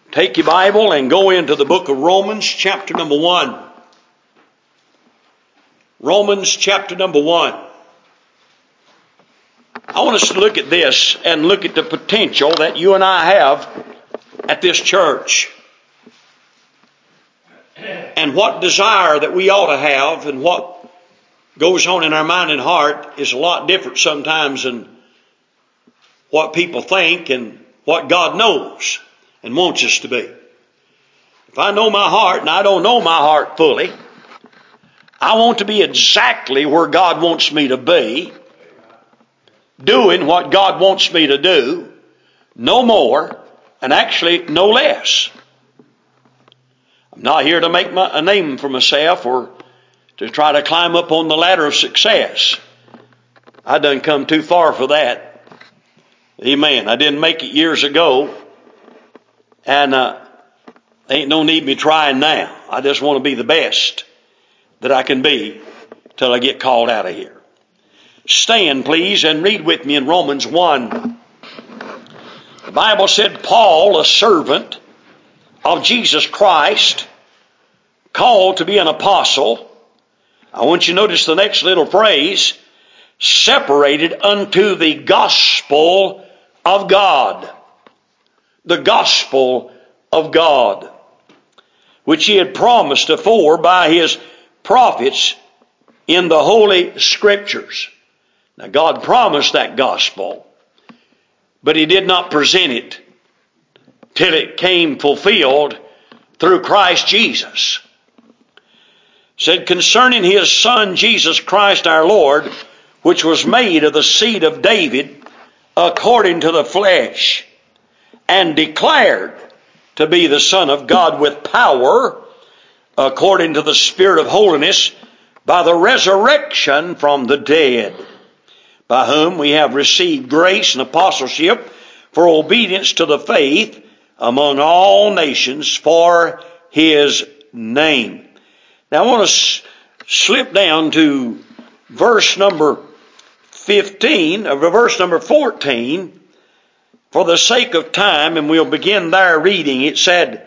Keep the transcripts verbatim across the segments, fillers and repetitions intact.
Take your Bible and go into the book of Romans, chapter number one. Romans, chapter number one. I want us to look at this and look at the potential that you and I have at this church. And what desire that we ought to have and what goes on in our mind and heart is a lot different sometimes than what people think and what God knows and wants us to be. If I know my heart and I don't know my heart fully, I want to be exactly where God wants me to be, doing what God wants me to do, no more, and actually no less. I'm not here to make my, a name for myself or to try to climb up on the ladder of success. I done come too far for that. Amen. I didn't make it years ago, and uh, ain't no need me trying now. I just want to be the best that I can be till I get called out of here. Stand, please, and read with me in Romans one. The Bible said, Paul, a servant of Jesus Christ, called to be an apostle. I want you to notice the next little phrase, separated unto the gospel of God. The gospel of God, which he had promised afore by his prophets in the Holy Scriptures. Now God promised that gospel, but he did not present it till it came fulfilled through Christ Jesus. Said concerning his Son Jesus Christ our Lord, which was made of the seed of David according to the flesh, and declared to be the Son of God with power according to the Spirit of holiness by the resurrection from the dead, by whom we have received grace and apostleship for obedience to the faith among all nations for his name. Now I want to slip down to verse number fifteen, or verse number fourteen, for the sake of time, and we'll begin there reading. It said,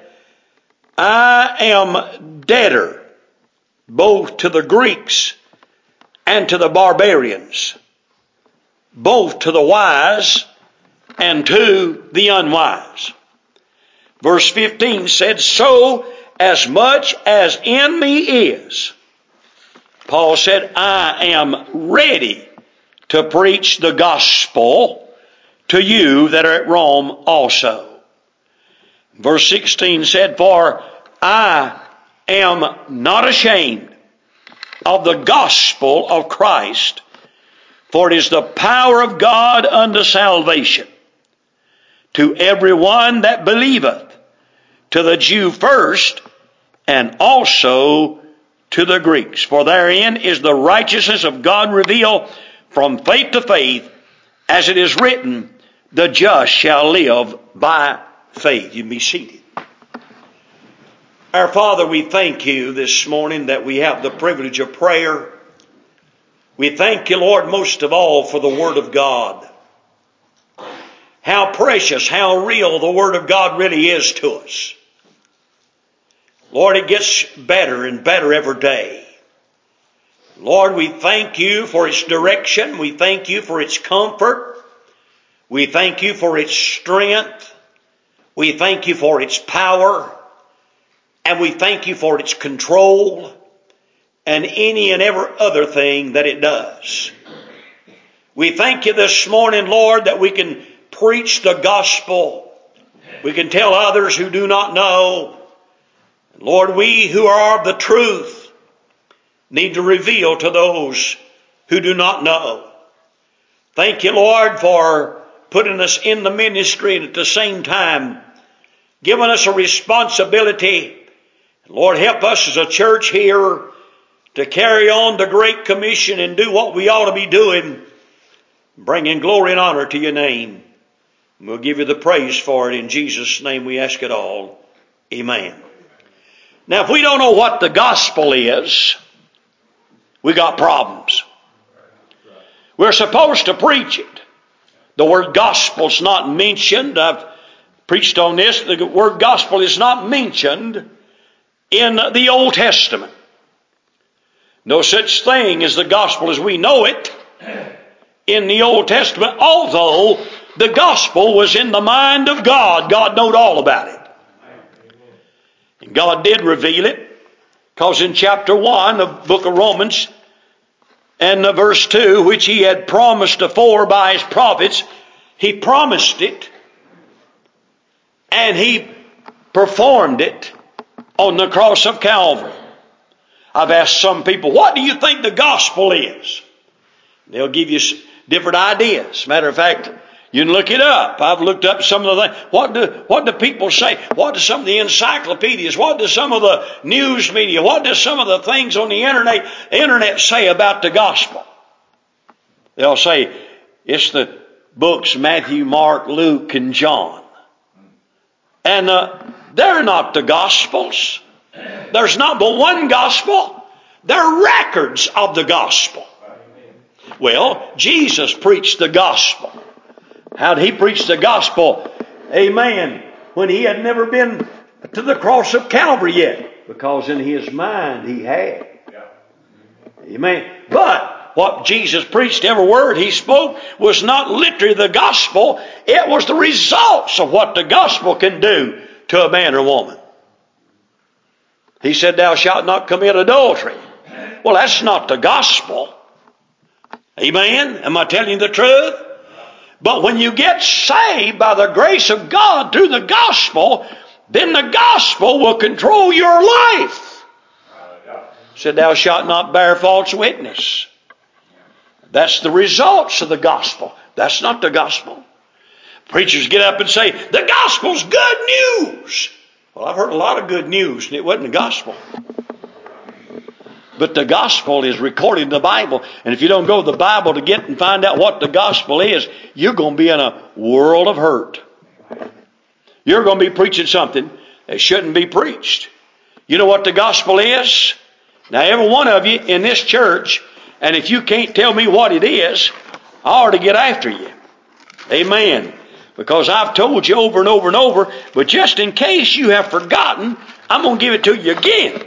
I am debtor both to the Greeks and to the barbarians, both to the wise and to the unwise. Verse fifteen said, so as much as in me is, Paul said, I am ready to preach the gospel to you that are at Rome also. Verse sixteen said, for I am not ashamed of the gospel of Christ, for it is the power of God unto salvation to everyone that believeth, to the Jew first, and also to the Greeks. For therein is the righteousness of God revealed from faith to faith, as it is written, the just shall live by faith. You be seated. Our Father, we thank you this morning that we have the privilege of prayer. We thank you, Lord, most of all for the Word of God. How precious, how real the Word of God really is to us. Lord, it gets better and better every day. Lord, we thank you for its direction. We thank you for its comfort. We thank you for its strength. We thank you for its power. And we thank you for its control and any and every other thing that it does. We thank you this morning, Lord, that we can preach the gospel. We can tell others who do not know. Lord, we who are of the truth need to reveal to those who do not know. Thank you, Lord, for putting us in the ministry and at the same time giving us a responsibility. Lord, help us as a church here to carry on the Great Commission and do what we ought to be doing, bringing glory and honor to your name. We'll give you the praise for it. In Jesus' name we ask it all. Amen. Now, if we don't know what the gospel is, we got problems. We're supposed to preach it. The word gospel's not mentioned. I've preached on this. The word gospel is not mentioned in the Old Testament. No such thing as the gospel as we know it in the Old Testament, although the gospel was in the mind of God. God knowed all about it. And God did reveal it, because in chapter one of the book of Romans and verse two, which he had promised afore by his prophets, he promised it and he performed it on the cross of Calvary. I've asked some people, what do you think the gospel is? They'll give you different ideas. Matter of fact, you can look it up. I've looked up some of the things. What do, what do people say? What do some of the encyclopedias, what do some of the news media, what do some of the things on the internet, internet say about the gospel? They'll say it's the books Matthew, Mark, Luke, and John. And uh, they're not the gospels. There's not but one gospel. They're records of the gospel. Well, Jesus preached the gospel. How did he preach the gospel? Amen. When he had never been to the cross of Calvary yet. Because in his mind he had. Amen. But what Jesus preached, every word he spoke, was not literally the gospel. It was the results of what the gospel can do to a man or woman. He said, thou shalt not commit adultery. Well, that's not the gospel. Amen? Am I telling you the truth? But when you get saved by the grace of God through the gospel, then the gospel will control your life. He said, thou shalt not bear false witness. That's the results of the gospel. That's not the gospel. Preachers get up and say, the gospel's good news. Well, I've heard a lot of good news, and it wasn't the gospel. But the gospel is recorded in the Bible. And if you don't go to the Bible to get and find out what the gospel is, you're going to be in a world of hurt. You're going to be preaching something that shouldn't be preached. You know what the gospel is? Now, every one of you in this church, and if you can't tell me what it is, I ought to get after you. Amen. Because I've told you over and over and over, but just in case you have forgotten, I'm going to give it to you again.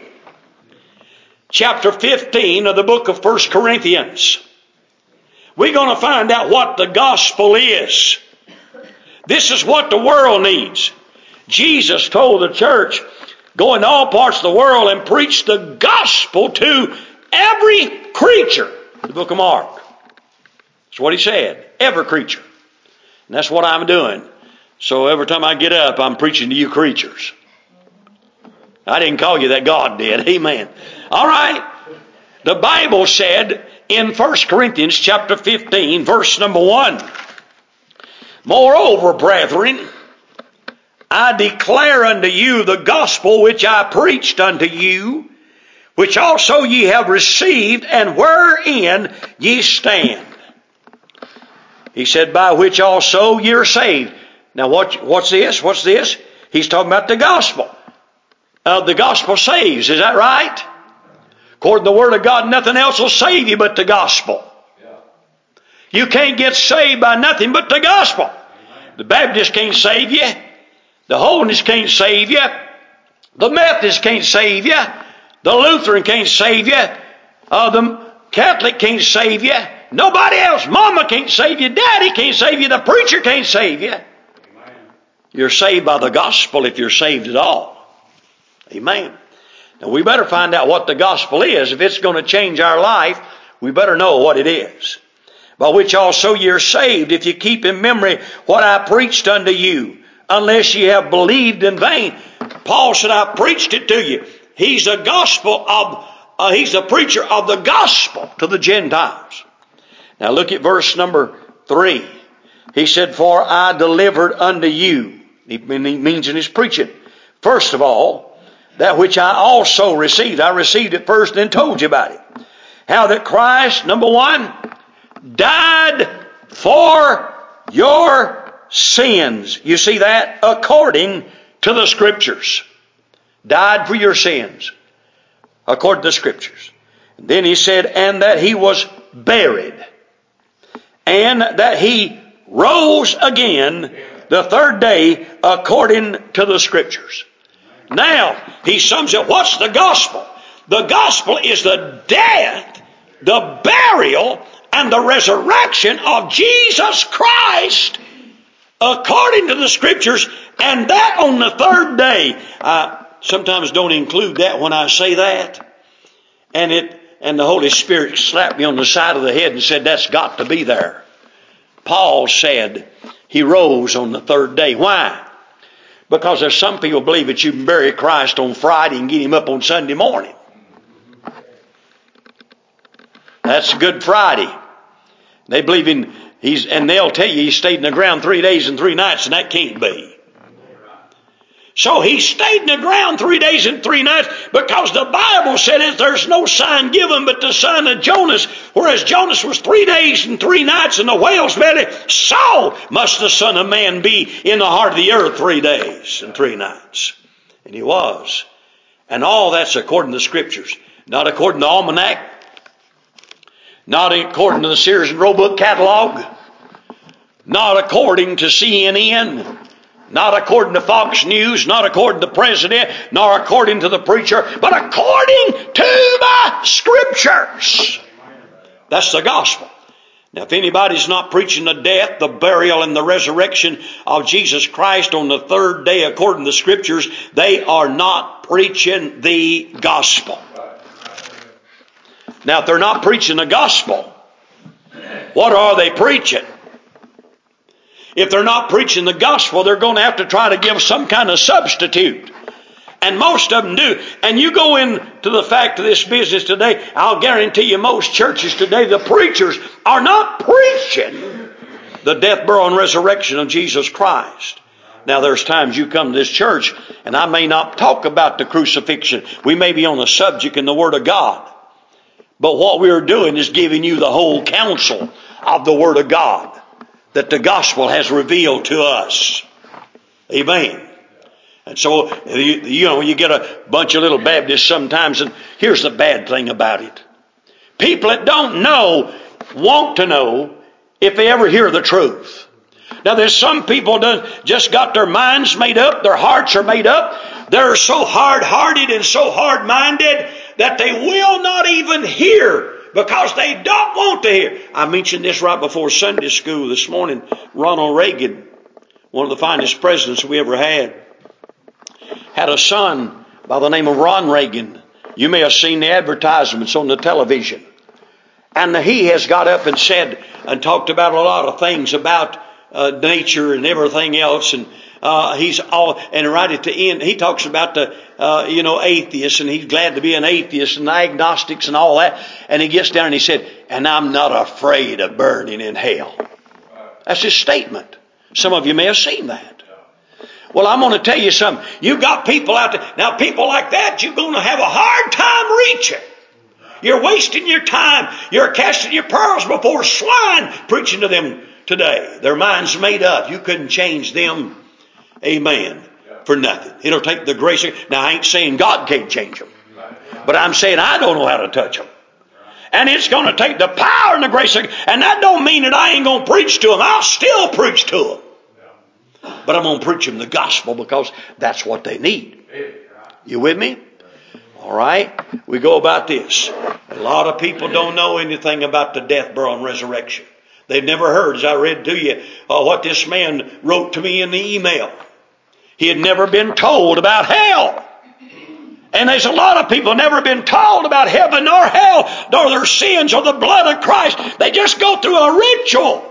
Chapter fifteen of the book of First Corinthians. We're going to find out what the gospel is. This is what the world needs. Jesus told the church, go into all parts of the world and preach the gospel to every creature. The book of Mark. That's what he said. Every creature. And that's what I'm doing. So every time I get up, I'm preaching to you creatures. I didn't call you that, God did. Amen. All right. The Bible said in First Corinthians chapter fifteen, verse number one, moreover, brethren, I declare unto you the gospel which I preached unto you, which also ye have received, and wherein ye stand. He said, by which also you're saved. Now, what, what's this? What's this? He's talking about the gospel. Uh, the gospel saves. Is that right? According to the Word of God, nothing else will save you but the gospel. You can't get saved by nothing but the gospel. The Baptist can't save you. The Holiness can't save you. The Methodist can't save you. The Lutheran can't save you. Uh, the Catholic can't save you. Nobody else. Mama can't save you. Daddy can't save you. The preacher can't save you. You're saved by the gospel if you're saved at all. Amen. Now we better find out what the gospel is. If it's going to change our life, we better know what it is. By which also you're saved if you keep in memory what I preached unto you, unless ye have believed in vain. Paul said, I preached it to you. He's a gospel of, uh, he's a preacher of the gospel to the Gentiles. Now look at verse number three. He said, for I delivered unto you. He means in his preaching. First of all, that which I also received. I received it first and told you about it. How that Christ, number one, died for your sins. You see that? According to the Scriptures. Died for your sins. According to the Scriptures. And then he said, and that he was buried. And that he rose again The third day according to the Scriptures. Now, he sums it. What's the gospel? The gospel is the death, the burial, and the resurrection of Jesus Christ according to the Scriptures, and that on the third day. I sometimes don't include that when I say that. And it and the Holy Spirit slapped me on the side of the head and said, that's got to be there. Paul said he rose on the third day. Why? Because there's some people believe that you can bury Christ on Friday and get him up on Sunday morning. That's Good Friday. They believe in he's, and they'll tell you he stayed in the ground three days and three nights, and that can't be. So he stayed in the ground three days and three nights because the Bible said that there's no sign given but the sign of Jonas. Whereas Jonas was three days and three nights in the whale's belly, so must the Son of Man be in the heart of the earth three days and three nights. And he was. And all that's according to the Scriptures. Not according to the Almanac. Not according to the Sears and Roebuck catalog. Not according to C N N. Not according to Fox News, not according to the president, nor according to the preacher, but according to the Scriptures. That's the gospel. Now, if anybody's not preaching the death, the burial, and the resurrection of Jesus Christ on the third day according to the Scriptures, they are not preaching the gospel. Now, if they're not preaching the gospel, what are they preaching? If they're not preaching the gospel, they're going to have to try to give some kind of substitute. And most of them do. And you go into the fact of this business today, I'll guarantee you most churches today, the preachers are not preaching the death, burial, and resurrection of Jesus Christ. Now there's times you come to this church and I may not talk about the crucifixion. We may be on the subject in the Word of God. But what we're doing is giving you the whole counsel of the Word of God that the gospel has revealed to us. Amen. And so, you, you know, you get a bunch of little Baptists sometimes, and here's the bad thing about it. People that don't know want to know if they ever hear the truth. Now, there's some people that just got their minds made up, their hearts are made up. They're so hard-hearted and so hard-minded that they will not even hear because they don't want to hear. I mentioned this right before Sunday school this morning. Ronald Reagan, one of the finest presidents we ever had, had a son by the name of Ron Reagan. You may have seen the advertisements on the television. And he has got up and said and talked about a lot of things about uh, nature and everything else. And uh, he's all, and right at the end, he talks about the, uh, you know, atheists, and he's glad to be an atheist and agnostics and all that. And he gets down and he said, and I'm not afraid of burning in hell. That's his statement. Some of you may have seen that. Well, I'm going to tell you something. You've got people out there. Now, people like that, you're going to have a hard time reaching. You're wasting your time. You're casting your pearls before swine preaching to them today. Their minds made up. You couldn't change them. Amen. For nothing. It'll take the grace of... Now, I ain't saying God can't change them. But I'm saying I don't know how to touch them. And it's going to take the power and the grace of... And that don't mean that I ain't going to preach to them. I'll still preach to them. But I'm going to preach them the gospel because that's what they need. You with me? All right. We go about this. A lot of people don't know anything about the death, burial, and resurrection. They've never heard, as I read to you, uh, what this man wrote to me in the email. He had never been told about hell. And there's a lot of people never been told about heaven nor hell, nor their sins or the blood of Christ. They just go through a ritual,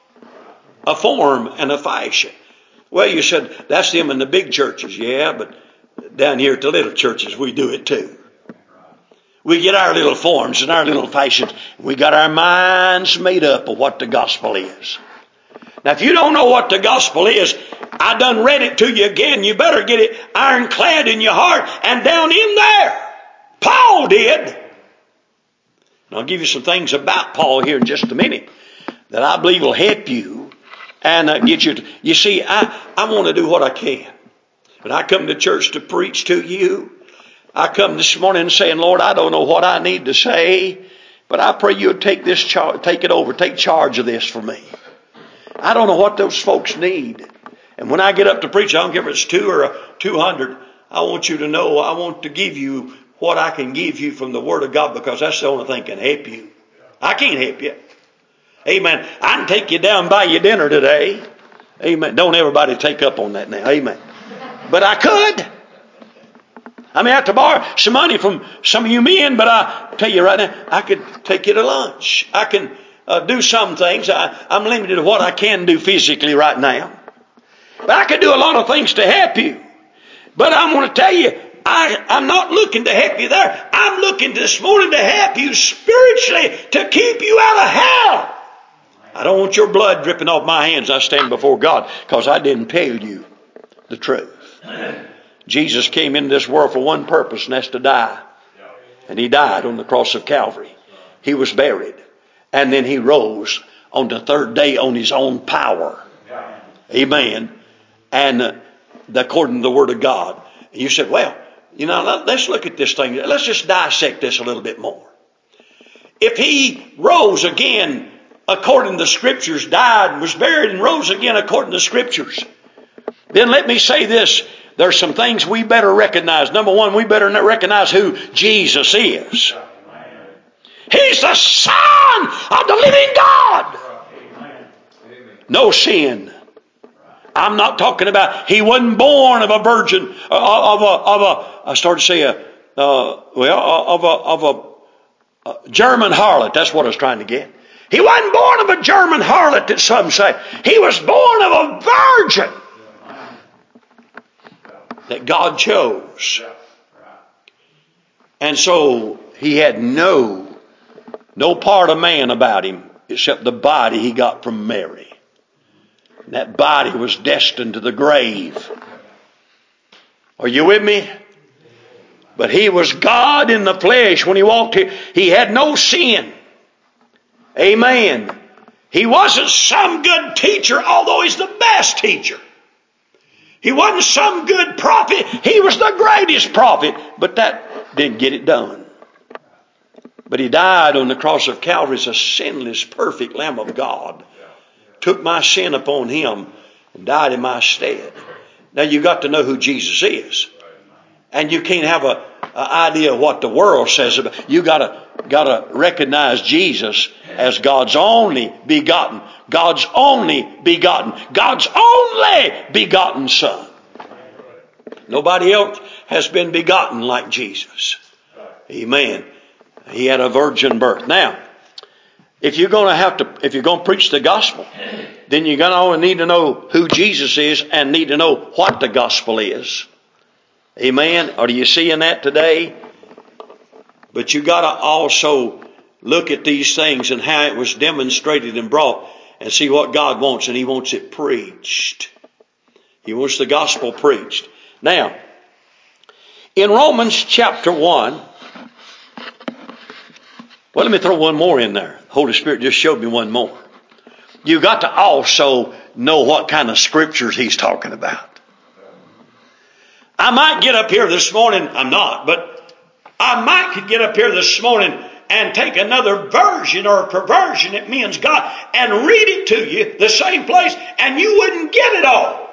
a form and a fashion. Well, you said, that's them in the big churches. Yeah, but down here at the little churches, we do it too. We get our little forms and our little fashions. We got our minds made up of what the gospel is. Now, if you don't know what the gospel is, I done read it to you again. You better get it ironclad in your heart and down in there. Paul did. And I'll give you some things about Paul here in just a minute that I believe will help you and uh, get you to... You see, I, I want to do what I can. When I come to church to preach to you, I come this morning saying, Lord, I don't know what I need to say, but I pray you would take this char- take it over, take charge of this for me. I don't know what those folks need. And when I get up to preach, I don't care if it's two or two hundred, I want you to know I want to give you what I can give you from the Word of God, because that's the only thing that can help you. I can't help you. Amen. I can take you down and buy you dinner today. Amen. Don't everybody take up on that now. Amen. But I could. I may have to borrow some money from some of you men, but I tell you right now, I could take you to lunch. I can uh, do some things. I, I'm limited to what I can do physically right now. But I could do a lot of things to help you. But I'm going to tell you, I, I'm not looking to help you there. I'm looking this morning to help you spiritually, to keep you out of hell. I don't want your blood dripping off my hands. I stand before God because I didn't tell you the truth. Jesus came into this world for one purpose, and that's to die. And He died on the cross of Calvary. He was buried. And then He rose on the third day on His own power. Amen. And uh, according to the Word of God. And you said, well, you know, let's look at this thing. Let's just dissect this a little bit more. If He rose again according to the Scriptures, died and was buried and rose again according to the Scriptures, then let me say this. There's some things we better recognize. Number one, we better recognize who Jesus is. He's the Son of the living God. No sin. I'm not talking about He wasn't born of a virgin, of a, of a I started to say, a, uh, well, of a, of a, a German harlot. That's what I was trying to get. He wasn't born of a German harlot that some say. He was born of a virgin that God chose. And so He had no, no part of man about Him except the body He got from Mary. And that body was destined to the grave. Are you with me? But He was God in the flesh when He walked here. He had no sin. Amen. He wasn't some good teacher, although He's the best teacher. He wasn't some good prophet. He was the greatest prophet. But that didn't get it done. But He died on the cross of Calvary as a sinless, perfect Lamb of God. Took my sin upon Him and died in my stead. Now you got to know who Jesus is. And you can't have a, a idea of what the world says about it. You gotta, gotta recognize Jesus as God's only begotten, God's only begotten, God's only begotten Son. Nobody else has been begotten like Jesus. Amen. He had a virgin birth. Now, if you're going to have to, if you're going to preach the gospel, then you're going to need to know who Jesus is and need to know what the gospel is. Amen. Are you seeing that today? But you got to also look at these things and how it was demonstrated and brought and see what God wants, and He wants it preached. He wants the gospel preached. Now, in Romans chapter one, well, let me throw one more in there. Holy Spirit just showed me one more. You got to also know what kind of scriptures He's talking about. I might get up here this morning, I'm not, but I might could get up here this morning and take another version or perversion that means God and read it to you the same place, and you wouldn't get it all.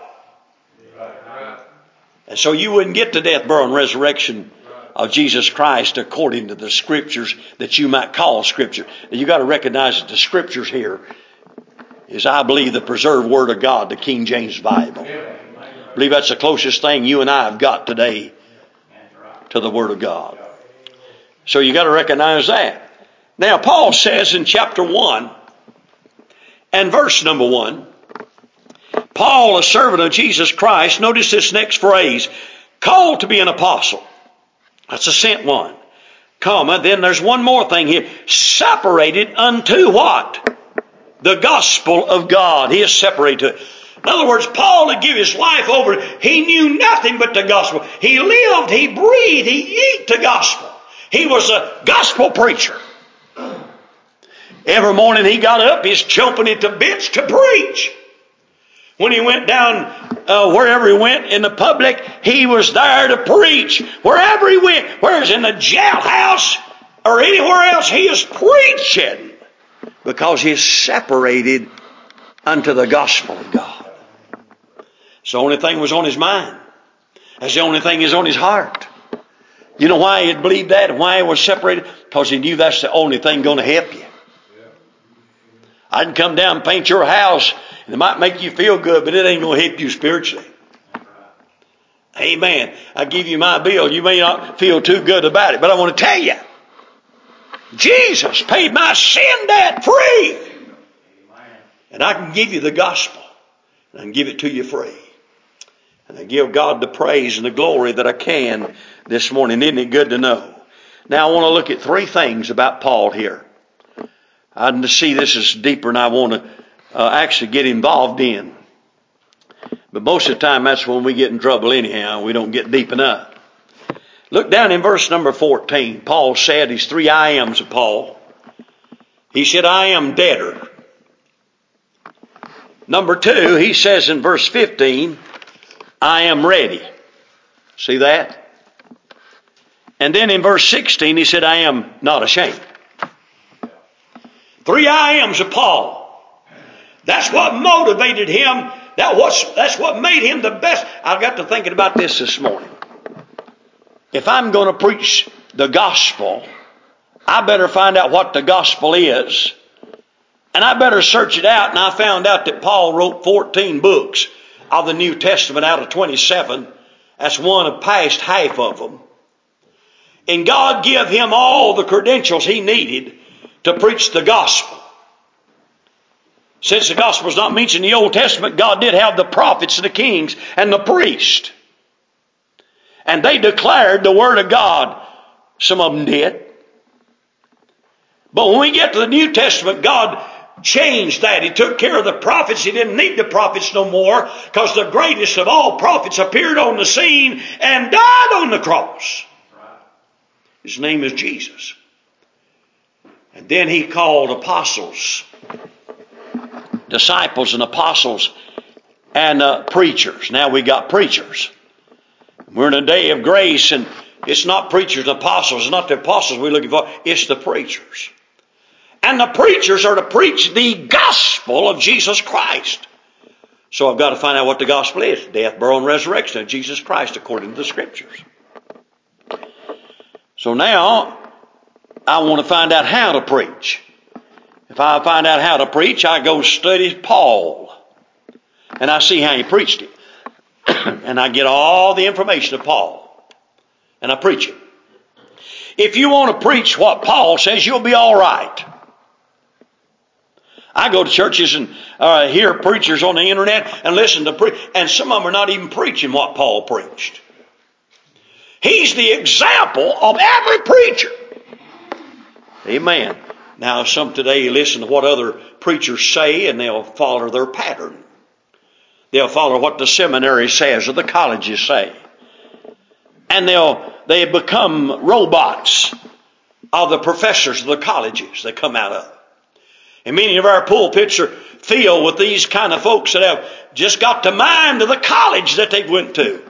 And so you wouldn't get the death, burial, and resurrection of Jesus Christ according to the scriptures that you might call scripture. Now you got to recognize that the scriptures here is, I believe, the preserved Word of God, the King James Bible. I believe that's the closest thing you and I have got today to the Word of God. So you got to recognize that. Now Paul says in chapter one and verse number one, Paul, a servant of Jesus Christ, notice this next phrase, called to be an apostle. That's a sent one. Comma, then there's one more thing here. Separated unto what? The gospel of God. He is separated to it. In other words, Paul to give his life over, he knew nothing but the gospel. He lived, he breathed, he ate the gospel. He was a gospel preacher. Every morning he got up, he's chomping at the bits to preach. When he went down, uh, wherever he went in the public, he was there to preach. Wherever he went, whether it's in the jailhouse or anywhere else, he is preaching. Because he is separated unto the gospel of God. It's the only thing was on his mind. That's the only thing is on his heart. You know why he had believed that and why he was separated? Because he knew that's the only thing going to help you. I can come down and paint your house, and it might make you feel good, but it ain't going to help you spiritually. Amen. I give you my bill. You may not feel too good about it, but I want to tell you, Jesus paid my sin debt free. And I can give you the gospel, and I can give it to you free. And I give God the praise and the glory that I can this morning. Isn't it good to know? Now I want to look at three things about Paul here. I see this is deeper than I want to uh, actually get involved in. But most of the time that's when we get in trouble anyhow. We don't get deep enough. Look down in verse number fourteen. Paul said, these three I ams of Paul. He said, I am debtor. Number two, he says in verse fifteen, I am ready. See that? And then in verse sixteen, he said, I am not ashamed. Three I ams of Paul. That's what motivated him. That was, that's what made him the best. I got to thinking about this this morning. If I'm going to preach the gospel, I better find out what the gospel is. And I better search it out. And I found out that Paul wrote fourteen books of the New Testament out of twenty-seven. That's one of past half of them. And God gave him all the credentials he needed to preach the gospel. Since the gospel is not mentioned in the Old Testament, God did have the prophets and the kings and the priests. And they declared the word of God. Some of them did. But when we get to the New Testament, God changed that. He took care of the prophets. He didn't need the prophets no more because the greatest of all prophets appeared on the scene and died on the cross. His name is Jesus. And then he called apostles, disciples and apostles and uh, preachers. Now we got preachers. We're in a day of grace, and it's not preachers and apostles. It's not the apostles we're looking for. It's the preachers. And the preachers are to preach the gospel of Jesus Christ. So I've got to find out what the gospel is. Death, burial, and resurrection of Jesus Christ according to the Scriptures. So now I want to find out how to preach. If I find out how to preach, I go study Paul. And I see how he preached it. And I get all the information of Paul. And I preach it. If you want to preach what Paul says, you'll be all right. I go to churches and uh, hear preachers on the internet and listen to pre- and some of them are not even preaching what Paul preached. He's the example of every preacher. Amen. Now some today listen to what other preachers say and they'll follow their pattern. They'll follow what the seminary says or the colleges say. And they'll they become robots of the professors of the colleges they come out of. And many of our pulpits are filled with these kind of folks that have just got the mind of the college that they went to.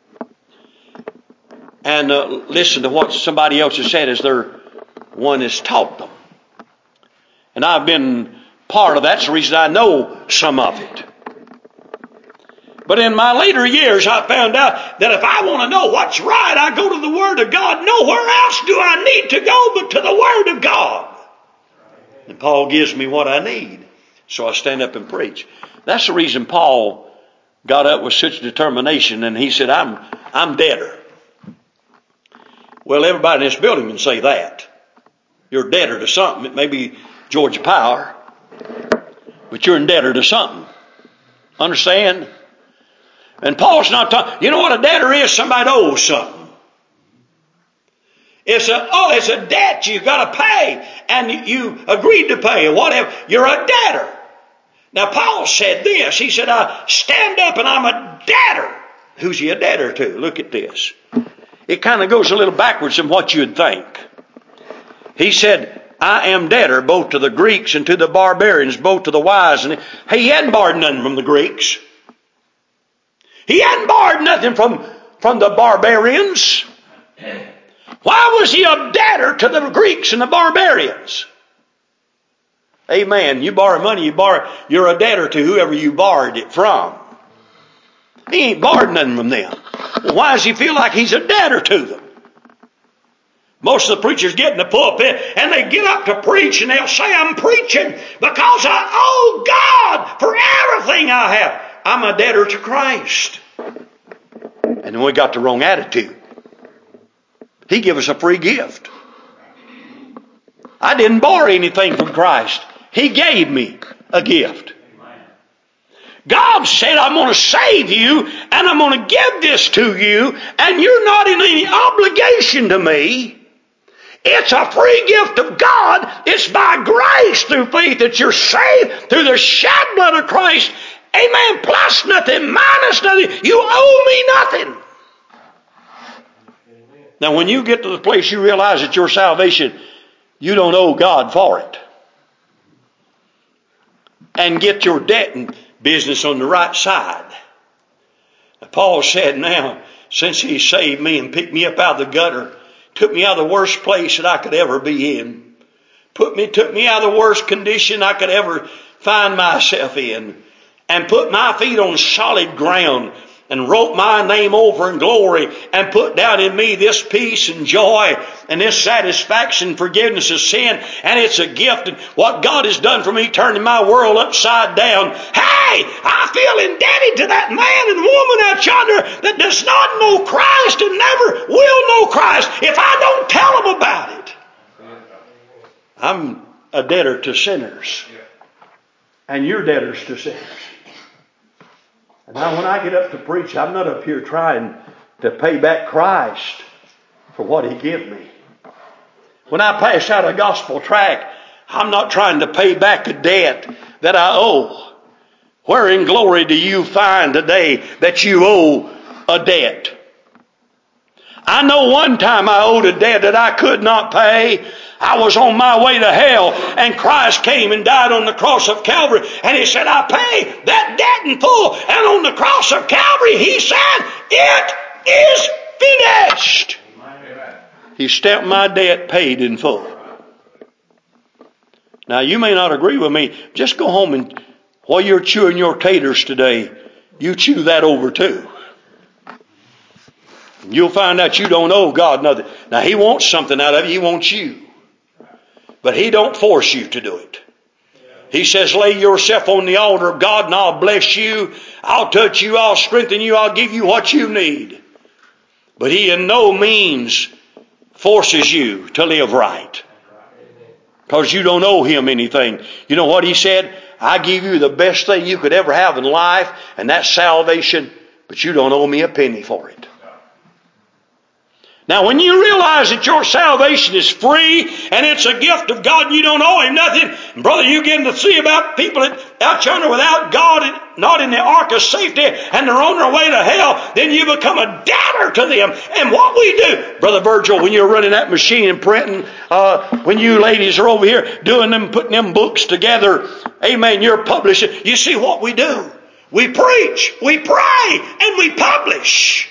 And uh, listen to what somebody else has said as their one has taught them. And I've been part of that. That's the reason I know some of it. But in my later years, I found out that if I want to know what's right, I go to the Word of God. Nowhere else do I need to go but to the Word of God. And Paul gives me what I need. So I stand up and preach. That's the reason Paul got up with such determination. And he said, I'm, I'm debtor. Well, everybody in this building can say that. You're a debtor to something. It may be Georgia Power. But you're in debtor to something. Understand? And Paul's not talking. You know what a debtor is? Somebody owes something. It's a, oh, it's a debt you've got to pay. And you agreed to pay or whatever. You're a debtor. Now, Paul said this. He said, I stand up and I'm a debtor. Who's he a debtor to? Look at this. It kind of goes a little backwards from what you'd think. He said, I am debtor both to the Greeks and to the barbarians, both to the wise. And hey, he hadn't borrowed nothing from the Greeks. He hadn't borrowed nothing from, from the barbarians. Why was he a debtor to the Greeks and the barbarians? Amen. You borrow money, you borrow, you're a debtor to whoever you borrowed it from. He ain't borrowed nothing from them. Well, why does he feel like he's a debtor to them? Most of the preachers get in the pulpit and they get up to preach and they'll say, I'm preaching because I owe God for everything I have. I'm a debtor to Christ. And then we got the wrong attitude. He gave us a free gift. I didn't borrow anything from Christ. He gave me a gift. God said, I'm going to save you and I'm going to give this to you, and you're not in any obligation to me. It's a free gift of God. It's by grace through faith that you're saved through the shed blood of Christ. Amen. Plus nothing, minus nothing. You owe me nothing. Now when you get to the place you realize that your salvation, you don't owe God for it. And get your debt and business on the right side. Paul said now, since he saved me and picked me up out of the gutter, took me out of the worst place that I could ever be in, put me, took me out of the worst condition I could ever find myself in, and put my feet on solid ground, and wrote my name over in glory, and put down in me this peace and joy and this satisfaction, forgiveness of sin, and it's a gift. And what God has done for me, turning my world upside down. Hey, I feel indebted to that man and woman out yonder that does not know Christ and never will know Christ if I don't tell them about it. I'm a debtor to sinners, and you're debtors to sinners. And now when I get up to preach, I'm not up here trying to pay back Christ for what He gave me. When I pass out a gospel tract, I'm not trying to pay back a debt that I owe. Where in glory do you find today that you owe a debt? I know one time I owed a debt that I could not pay. I was on my way to hell, and Christ came and died on the cross of Calvary, and He said, I pay that debt in full. And on the cross of Calvary, He said, it is finished. Amen. He stamped my debt paid in full. Now, you may not agree with me. Just go home and while you're chewing your taters today, you chew that over too. You'll find out you don't owe God nothing. Now, He wants something out of you. He wants you. But He don't force you to do it. He says, lay yourself on the altar of God and I'll bless you. I'll touch you. I'll strengthen you. I'll give you what you need. But He in no means forces you to live right. Because you don't owe Him anything. You know what He said? I give you the best thing you could ever have in life, and that's salvation. But you don't owe me a penny for it. Now, when you realize that your salvation is free and it's a gift of God and you don't owe Him nothing, and brother, you begin to see about people out yonder without God, not in the ark of safety, and they're on their way to hell, then you become a debtor to them. And what we do, Brother Virgil, when you're running that machine and printing, uh, when you ladies are over here doing them, putting them books together, amen, you're publishing. You see what we do? We preach, we pray, and we publish.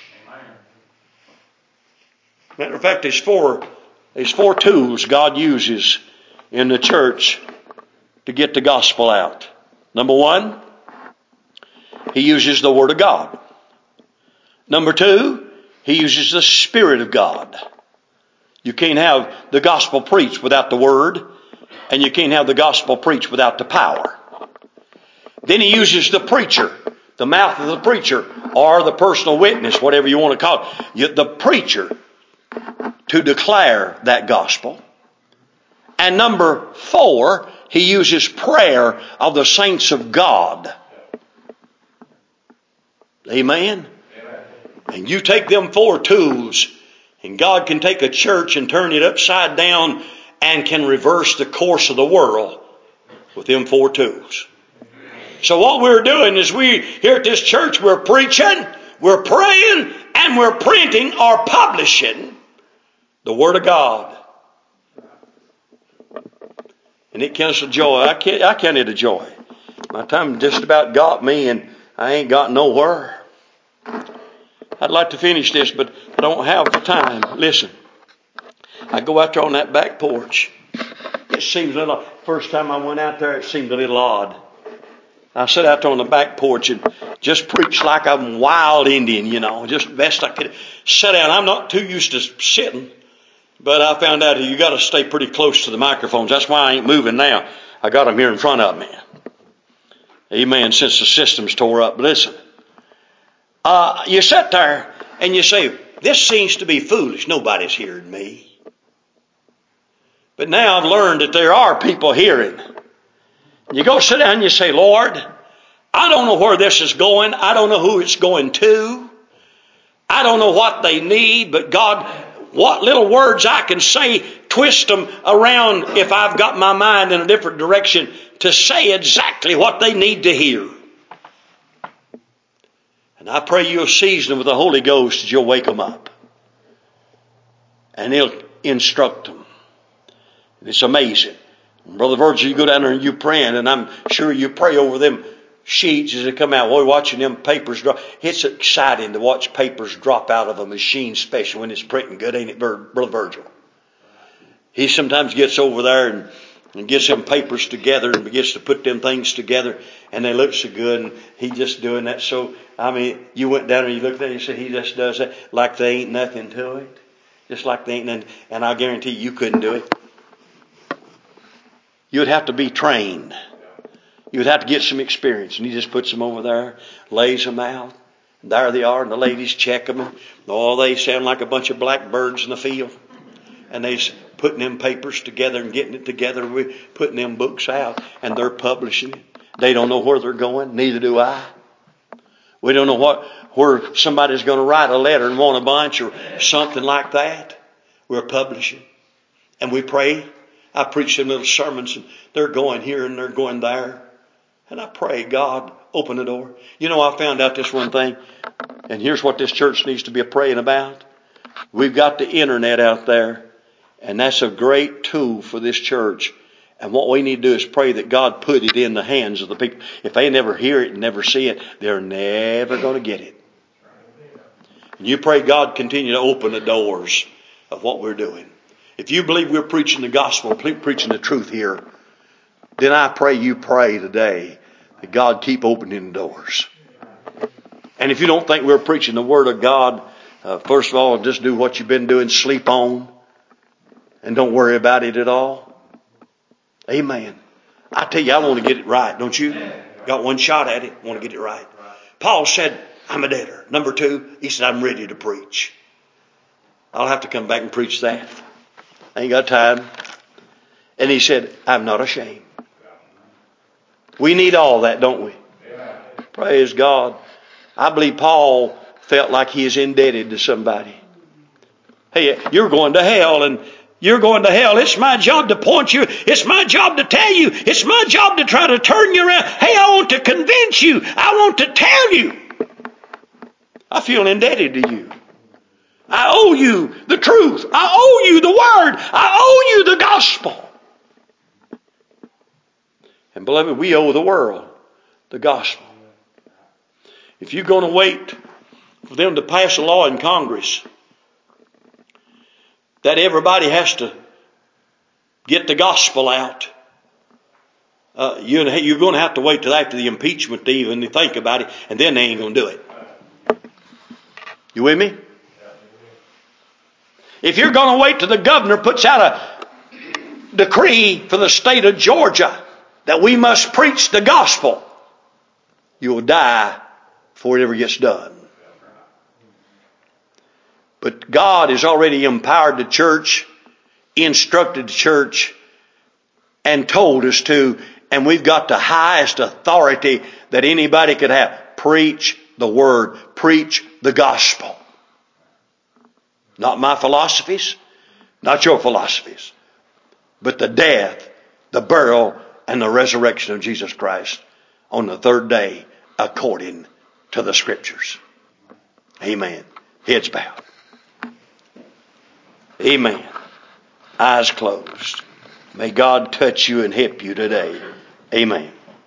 Matter of fact, there's four, there's four tools God uses in the church to get the gospel out. Number one, He uses the Word of God. Number two, He uses the Spirit of God. You can't have the gospel preached without the Word, and you can't have the gospel preached without the power. Then He uses the preacher, the mouth of the preacher, or the personal witness, whatever you want to call it. The preacher, to declare that gospel. And number four, He uses prayer of the saints of God. Amen? Amen. And you take them four tools, and God can take a church and turn it upside down and can reverse the course of the world with them four tools. So what we're doing is we, here at this church, we're preaching, we're praying, and we're printing or publishing the Word of God. And it counts with joy. I can't, I count it a joy. My time just about got me, and I ain't got nowhere. I'd like to finish this, but I don't have the time. Listen, I go out there on that back porch. It seems a little, first time I went out there, it seemed a little odd. I sat out there on the back porch and just preached like a wild Indian, you know, just best I could. Sit down. I'm not too used to sitting, but I found out you got to stay pretty close to the microphones. That's why I ain't moving now. I got them here in front of me. Amen. Since the system's tore up. Listen, uh, you sit there and you say, this seems to be foolish. Nobody's hearing me. But now I've learned that there are people hearing. You go sit down and you say, Lord, I don't know where this is going. I don't know who it's going to. I don't know what they need. But God, what little words I can say, twist them around if I've got my mind in a different direction to say exactly what they need to hear. And I pray you'll season them with the Holy Ghost as you'll wake them up. And He'll instruct them. It's amazing. Brother Virgil, you go down there and you praying, and I'm sure you pray over them sheets as they come out. Boy, watching them papers drop. It's exciting to watch papers drop out of a machine, especially when it's printing good, ain't it, Brother Virgil? He sometimes gets over there and, and gets them papers together and begins to put them things together, and they look so good, and he just doing that. So, I mean, you went down and you looked at it and you said, he just does that like there ain't nothing to it. Just like there ain't nothing. And I guarantee you couldn't do it. You would have to be trained. You would have to get some experience. And he just puts them over there, lays them out. And there they are, and the ladies check them. And oh, they sound like a bunch of blackbirds in the field. And they're putting them papers together and getting it together. We're putting them books out, and they're publishing it. They don't know where they're going. Neither do I. We don't know what where somebody's going to write a letter and want a bunch or something like that. We're publishing. And we pray. I preach them little sermons, and they're going here and they're going there. And I pray, God, open the door. You know, I found out this one thing, and here's what this church needs to be praying about. We've got the internet out there, and that's a great tool for this church. And what we need to do is pray that God put it in the hands of the people. If they never hear it and never see it, they're never going to get it. And you pray God continue to open the doors of what we're doing. If you believe we're preaching the gospel, preaching the truth here, then I pray you pray today that God keep opening the doors. And if you don't think we're preaching the Word of God, uh, first of all, just do what you've been doing, sleep on, and don't worry about it at all. Amen. I tell you, I want to get it right, don't you? Got one shot at it, want to get it right. Paul said, I'm a debtor. Number two, he said, I'm ready to preach. I'll have to come back and preach that. I ain't got time. And he said, I'm not ashamed. We need all that, don't we? Yeah. Praise God. I believe Paul felt like he is indebted to somebody. Hey, you're going to hell, and you're going to hell. It's my job to point you. It's my job to tell you. It's my job to try to turn you around. Hey, I want to convince you. I want to tell you. I feel indebted to you. I owe you the truth. I owe you the word. I owe you the gospel. And beloved, we owe the world the gospel. If you're going to wait for them to pass a law in Congress that everybody has to get the gospel out, uh, you're, you're going to have to wait till after the impeachment to even think about it, and then they ain't going to do it. You with me? If you're going to wait till the governor puts out a decree for the state of Georgia that we must preach the gospel, you will die before it ever gets done. But God has already empowered the church, instructed the church, and told us to, and we've got the highest authority that anybody could have. Preach the word. Preach the gospel. Not my philosophies, not your philosophies, but the death, the burial, and the resurrection of Jesus Christ on the third day according to the Scriptures. Amen. Heads bowed. Amen. Eyes closed. May God touch you and help you today. Amen.